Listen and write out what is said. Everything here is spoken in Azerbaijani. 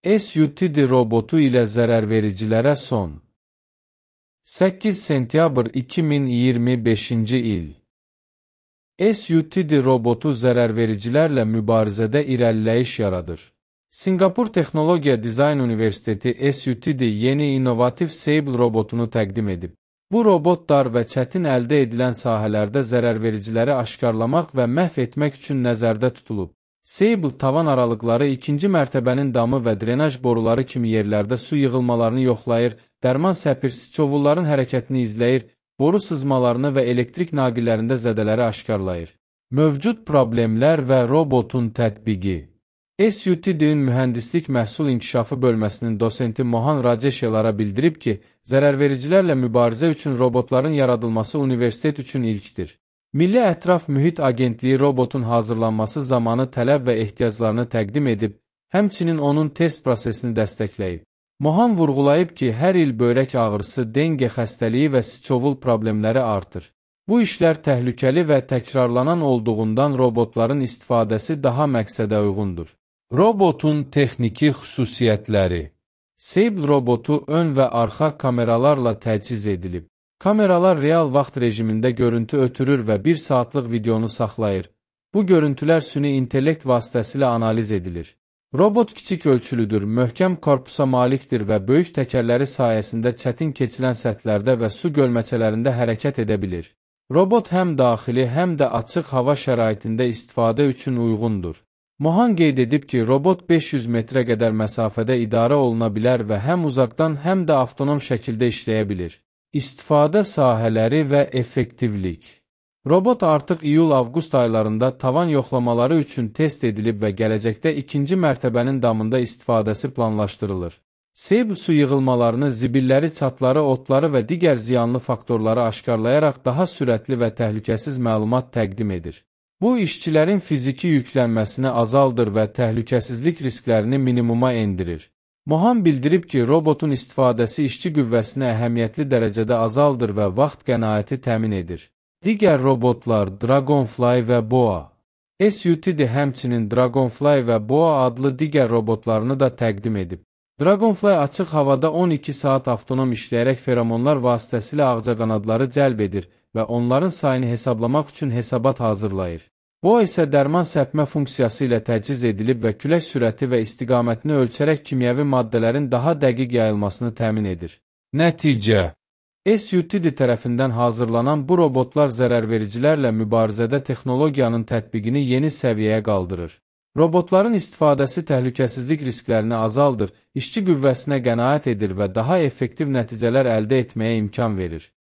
SUTD robotu ilə zərərvericilərə son. 8 sentyabr 2025-ci il. SUTD robotu zərərvericilərlə mübarizədə irəliləyiş yaradır. Sinqapur Texnologiya Dizayn Universiteti SUTD yeni innovativ Sable robotunu təqdim edib. Bu robot dar və çətin əldə edilən sahələrdə zərərvericiləri aşkarlamaq və məhv etmək üçün nəzərdə tutulub. Sable tavan aralıqları, ikinci mərtəbənin damı və drenaj boruları kimi yerlərdə su yığılmalarını yoxlayır, dərman səpir, siçovulların hərəkətini izləyir, boru sızmalarını və elektrik naqillərində zədələri aşkarlayır. Mövcud problemlər və robotun tətbiqi. SUTD-in mühəndislik məhsul inkişafı bölməsinin dosenti Mohan Rajeshelara bildirib ki, zərərvericilərlə mübarizə üçün robotların yaradılması universitet üçün ilkdir. Milli Ətraf Mühit Agentliyi robotun hazırlanması zamanı tələb və ehtiyaclarını təqdim edib, həmçinin onun test prosesini dəstəkləyib. Mohan vurğulayıb ki, hər il böyrək ağrısı, dengue xəstəliyi və siçovul problemləri artır. Bu işlər təhlükəli və təkrarlanan olduğundan robotların istifadəsi daha məqsədə uyğundur. Robotun texniki xüsusiyyətləri. Sable robotu ön və arxa kameralarla təchiz edilib. Kameralar real vaxt rejimində görüntü ötürür və 1 saatlıq videonu saxlayır. Bu görüntülər süni intellekt vasitəsilə analiz edilir. Robot kiçik ölçülüdür, möhkəm korpusa malikdir və böyük təkərləri sayəsində çətin keçilən səthlərdə və su gölməçələrində hərəkət edə bilir. Robot həm daxili, həm də açıq hava şəraitində istifadə üçün uyğundur. Mohan qeyd edib ki, robot 500 metrə qədər məsafədə idarə oluna bilər və həm uzaqdan, həm də avtonom şəkildə işləyə bilir. İstifadə sahələri və effektivlik. Robot artıq iyul-avqust aylarında tavan yoxlamaları üçün test edilib və gələcəkdə ikinci mərtəbənin damında istifadəsi planlaşdırılır. Sable su yığılmalarını, zibilləri, çatları, otları və digər ziyanlı faktorları aşkarlayaraq daha sürətli və təhlükəsiz məlumat təqdim edir. Bu, işçilərin fiziki yüklənməsini azaldır və təhlükəsizlik risklərini minimuma endirir. Mohan bildirib ki, robotun istifadəsi işçi qüvvəsini əhəmiyyətli dərəcədə azaldır və vaxt qənaəti təmin edir. Digər robotlar Dragonfly və Boa. SUTD həmçinin Dragonfly və Boa adlı digər robotlarını da təqdim edib. Dragonfly açıq havada 12 saat avtonom işləyərək feromonlar vasitəsilə ağcaqanadları cəlb edir və onların sayını hesablamaq üçün hesabat hazırlayır. Boa isə dərman səpmə funksiyası ilə təchiz edilib və külək sürəti və istiqamətini ölçərək kimyəvi maddələrin daha dəqiq yayılmasını təmin edir. Nəticə. SUTD tərəfindən hazırlanan bu robotlar zərərvericilərlə mübarizədə texnologiyanın tətbiqini yeni səviyyəyə qaldırır. Robotların istifadəsi təhlükəsizlik risklərini azaldır, işçi qüvvəsinə qənaət edir və daha effektiv nəticələr əldə etməyə imkan verir.